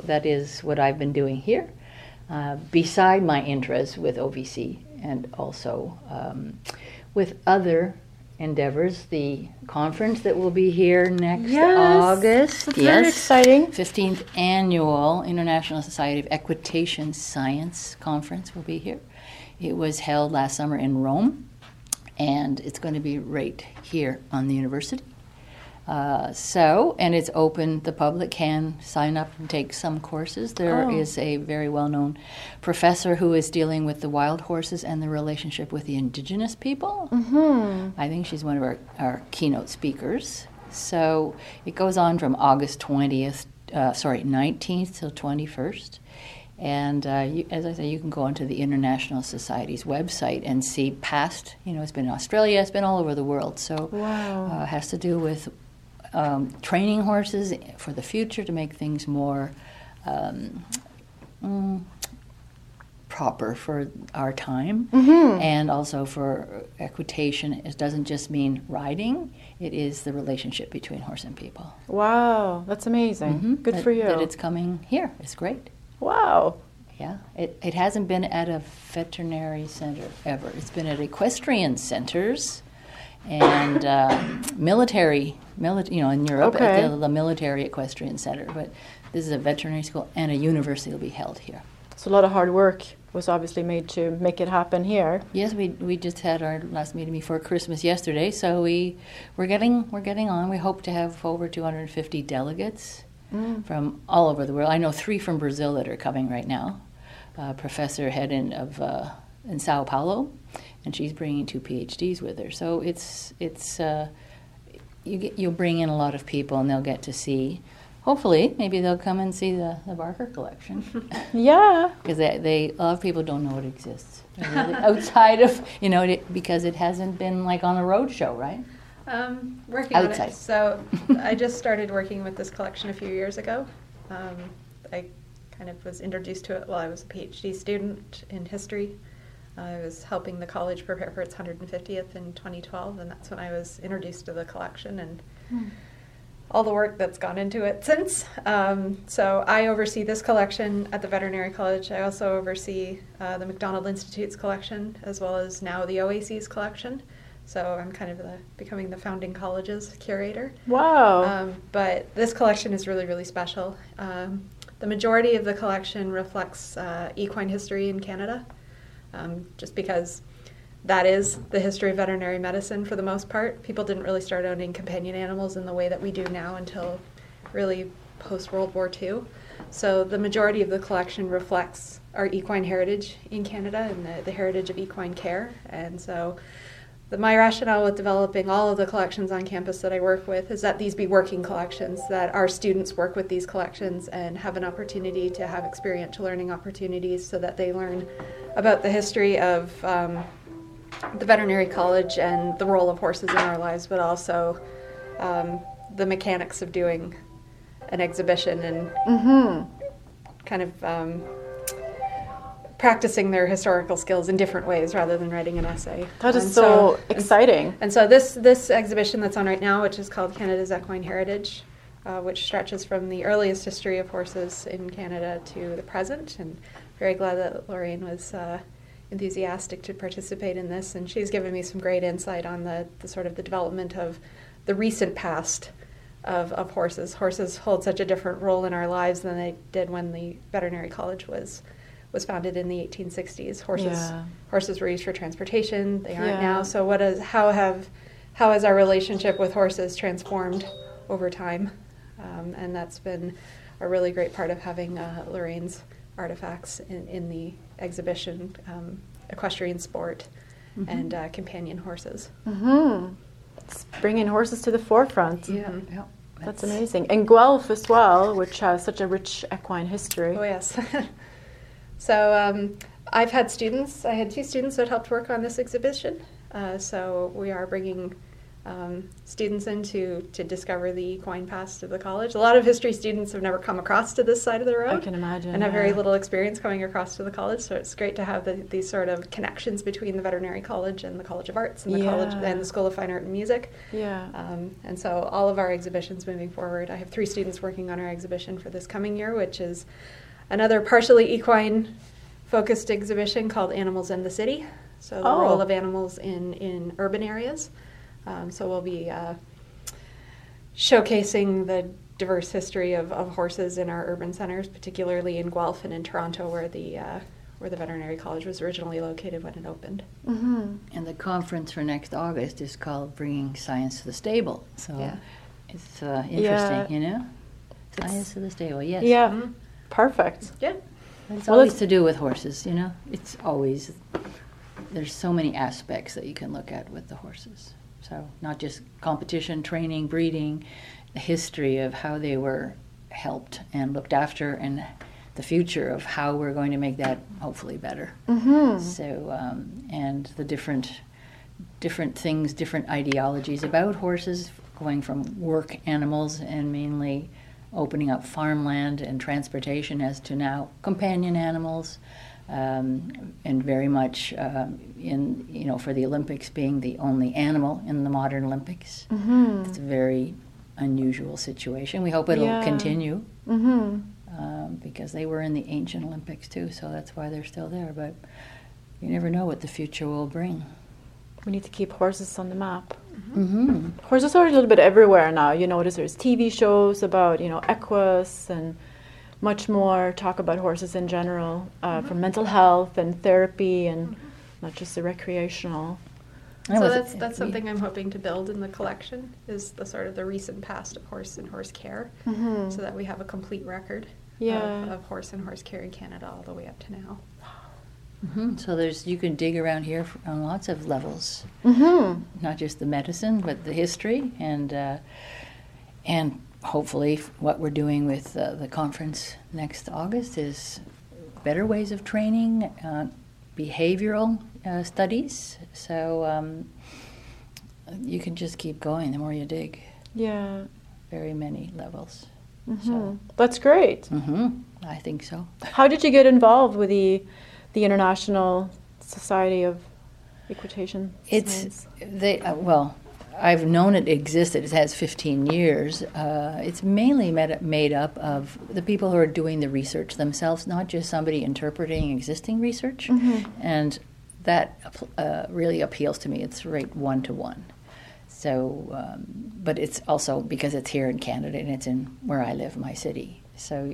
that is what I've been doing here, beside my interest with OVC and also with other endeavors. The conference that will be here next August. That's very exciting. 15th Annual International Society of Equitation Science Conference will be here. It was held last summer in Rome, and it's going to be right here on the university. And it's open. The public can sign up and take some courses. There is a very well-known professor who is dealing with the wild horses and the relationship with the indigenous people. Mm-hmm. I think she's one of our keynote speakers. So it goes on from August 19th till 21st. And as I say, you can go onto the International Society's website and see past, it's been in Australia, it's been all over the world. So it has to do with training horses for the future to make things more proper for our time, and also for equitation. It doesn't just mean riding, it is the relationship between horse and people. Wow, that's amazing. Good for you. That it's coming here. It's great. Wow. Yeah, it hasn't been at a veterinary center ever. It's been at equestrian centers and military, in Europe, at the military equestrian center. But this is a veterinary school, and a university will be held here. So a lot of hard work was obviously made to make it happen here. Yes, we just had our last meeting before Christmas yesterday, so we're getting on. We hope to have over 250 delegates from all over the world. I know 3 from Brazil that are coming right now. Professor Hedden in Sao Paulo, and she's bringing 2 PhDs with her. So you'll bring in a lot of people, and they'll get to see. Hopefully, maybe they'll come and see the Barker collection. Yeah, because a lot of people don't know it exists. Really outside of because it hasn't been like on a road show, right? Working outside on it. So I just started working with this collection a few years ago. I kind of was introduced to it while I was a PhD student in history. I was helping the college prepare for its 150th in 2012, and that's when I was introduced to the collection and all the work that's gone into it since. So I oversee this collection at the Veterinary College. I also oversee the McDonald Institute's collection, as well as now the OAC's collection. So I'm kind of becoming the founding college's curator. Wow. But this collection is really, really special. The majority of the collection reflects equine history in Canada, just because that is the history of veterinary medicine for the most part. People didn't really start owning companion animals in the way that we do now until really post-World War II. So the majority of the collection reflects our equine heritage in Canada and the heritage of equine care. And so my rationale with developing all of the collections on campus that I work with is that these be working collections, that our students work with these collections and have an opportunity to have experiential learning opportunities so that they learn about the history of the veterinary college and the role of horses in our lives, but also the mechanics of doing an exhibition and kind of practicing their historical skills in different ways rather than writing an essay. That is so exciting. And so this exhibition that's on right now, which is called Canada's Equine Heritage, which stretches from the earliest history of horses in Canada to the present, and very glad that Lorraine was enthusiastic to participate in this, and she's given me some great insight on the sort of the development of the recent past of horses. Horses hold such a different role in our lives than they did when the veterinary college was founded in the 1860s. Horses were used for transportation. They aren't now. So how has our relationship with horses transformed over time? And that's been a really great part of having Lorraine's artifacts in the exhibition, equestrian sport and companion horses. It's bringing horses to the forefront. Yeah. Mm-hmm. That's amazing. And Guelph as well, which has such a rich equine history. Oh, yes. So I've had students. I had 2 students that helped work on this exhibition. So we are bringing students in to discover the equine past of the college. A lot of history students have never come across to this side of the road. I can imagine. And have very little experience coming across to the college, so it's great to have these sort of connections between the veterinary college and the College of Arts and the college and the School of Fine Art and Music. Yeah. And so all of our exhibitions moving forward, I have 3 students working on our exhibition for this coming year, which is another partially equine-focused exhibition called Animals in the City. So the role of animals in urban areas. So we'll be showcasing the diverse history of horses in our urban centers, particularly in Guelph and in Toronto, where the veterinary college was originally located when it opened. Mm-hmm. And the conference for next August is called Bringing Science to the Stable. So it's interesting, you know? Science to the Stable, yes. Yeah, Mm-hmm. perfect. Yeah. It's always to do with horses, you know? It's always, there's so many aspects that you can look at with the horses. So not just competition, training, breeding, the history of how they were helped and looked after, and the future of how we're going to make that hopefully better. Mm-hmm. So, and the different things, different ideologies about horses, going from work animals and mainly opening up farmland and transportation as to now companion animals. And very much for the Olympics being the only animal in the modern Olympics. Mm-hmm. It's a very unusual situation. We hope it'll continue because they were in the ancient Olympics too, so that's why they're still there. But you never know what the future will bring. We need to keep horses on the map. Mm-hmm. Horses are a little bit everywhere now. You notice there's TV shows about, equus and much more talk about horses in general, for mental health and therapy and not just the recreational. So that's something I'm hoping to build in the collection, is the sort of the recent past of horse and horse care, so that we have a complete record of horse and horse care in Canada all the way up to now. Mm-hmm. So you can dig around here on lots of levels, not just the medicine, but the history and hopefully what we're doing with the conference next August is better ways of training, behavioral studies. So you can just keep going the more you dig. Yeah. Very many levels. Mm-hmm. So, that's great. I think so. How did you get involved with the International Society of Equitation Science? I've known it existed. It has 15 years. It's mainly made up of the people who are doing the research themselves, not just somebody interpreting existing research. And that really appeals to me. It's right one-to-one. So, but it's also because it's here in Canada and it's in where I live, my city. So